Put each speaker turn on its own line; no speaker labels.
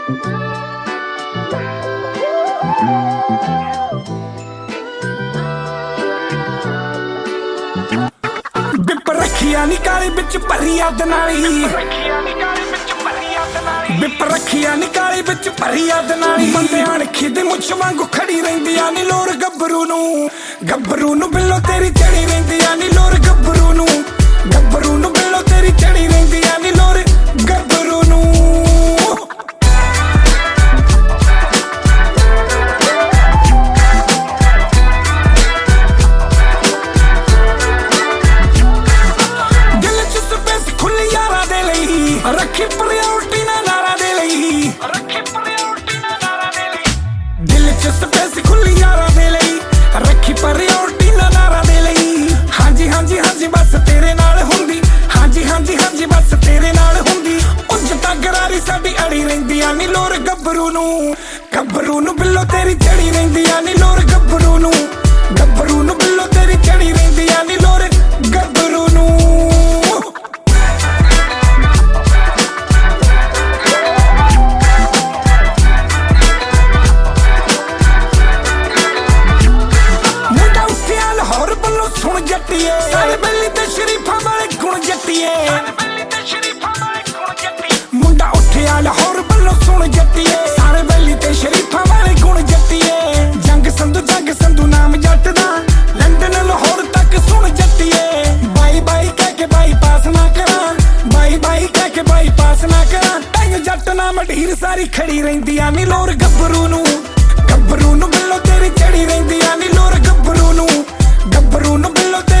ਬਿਪ ਰੱਖਿਆ ਨੀ ਕਾਲੀ ਵਿੱਚ ਭਰੀ ਅੱਧ ਨਾਲੀ, ਬਿਪ ਰੱਖਿਆ ਨੀ ਕਾਲੀ ਵਿੱਚ ਭਰੀ ਅੱਧ ਨਾਲੀ। ਬੰਦੇ ਅਣਖੀ ਦੀ ਮੁੱਛ ਵਾਂਗੂ ਖੜੀ ਰਹਿੰਦੀਆਂ ਨੀ ਲੋਰ ਗੱਭਰੂ ਨੂੰ ਬਿੱਲੋ ਤੇਰੀ ਚੜੀ ਰਹਿੰਦੀਆਂ ਨੀ ਲੋਰ ਗੱਭਰੂ ਨੂੰ ਬਿੱਲੋ ਤੇਰੀ ਚੜੀ ਰਹਿੰਦੀਆਂ ਨੀ ਲੋਰ ਗੱਭਰੂ ਨੂੰ। ਦਿਲ ਚ ਸਪੇਸ ਖੁੱਲੀ ਯਾਰਾਂ ਦੇ ਲਈ, ਰੱਖੀ ਪ੍ਰਾਇਓਰਟੀ ਨਾ ਨਾਰਾਂ ਦੇ ਲਈ, ਦਿਲ ਚ ਸਪੇਸ ਖੁੱਲੀ ਯਾਰਾਂ ਦੇ ਲਈ, ਰੱਖੀ ਪ੍ਰਾਇਓਰਟੀ ਨਾ ਨਾਰਾਂ ਦੇ ਲਈ। ਹਾਂਜੀ ਹਾਂਜੀ ਹਾਂਜੀ ਬਸ ਤੇਰੇ ਨਾਲ ਹੁੰਦੀ, ਹਾਂਜੀ ਹਾਂਜੀ ਹਾਂਜੀ ਬਸ ਤੇਰੇ ਨਾਲ ਹੁੰਦੀ। ਉਂਝ ਤਾਂ ਗਰਾਰੀ ਸਾਡੀ ਅੜੀ ਰਹਿੰਦੀਆਂ ਨੀ ਲੋਰ ਗੱਭਰੂ ਨੂੰ ਬਿੱਲੋ ਤੇਰੀ ਚੜੀ ਰਹਿੰਦੀਆਂ ਨੀ ਲੋਰ ਗੱਭਰੂ ਨੂੰ ਬਿੱਲੋ ਤੇਰੀ ਚੜੀ ਰਹਿੰਦੀਆਂ ਨੀ ਲੋਰ ਗੱਭਰੂ ਨੂੰ। ਮੁੰਡਾ ਉੱਠਿਆ ਲਾਹੌਰ ਵੱਲੋਂ ਸੁਣ ਜੱਟੀਏ, ਸਾਰੇ ਬੈਲੀ ਤੇ ਸ਼ਰੀਫਾਂ ਵਾਲੇ ਗੁਣ ਜੱਟੀਏ। ਮੁੰਡਾ ਉੱਠਿਆ ਲਾਹੌਰ ਵੱਲੋਂ ਸੁਣ ਜੱਟੀਏ, ਸਾਰੇ ਬੈਲੀ ਤੇ ਸ਼ਰੀਫਾਂ ਵਾਲੇ ਗੁਣ ਜੱਟੀਏ। ਜੰਗ ਸੰਧੂ ਨਾਮ ਜੱਟ ਦਾ, ਲੰਡਨ ਲਾਹੌਰ ਤੱਕ ਸੁਣ ਜੱਟੀਏ। ਬਾਈ ਬਾਈ ਕਹਿ ਕੇ ਬਾਈ ਪਾਸ ਨਾ ਕਰਾਂ, ਬਾਈ ਬਾਈ ਕਹਿ ਕੇ ਬਾਈ ਪਾਸ ਨਾ ਕਰਾਂ। ਟਾਈਮ ਜੱਟ ਨਾ ਮਢੀਰ ਸਾਰੀ ਖੜੀ ਰਹਿੰਦੀਆਂ ਨੀ ਲੋਰ ਗੱਭਰੂ ਨੂੰ ਬਿੱਲੋ ਤੇਰੀ ਚੜੀ ਰਹਿੰਦੀਆਂ ਨੀ ਲੋਰ ਗੱਭਰੂ ਨੂੰ ਬਿੱਲੋ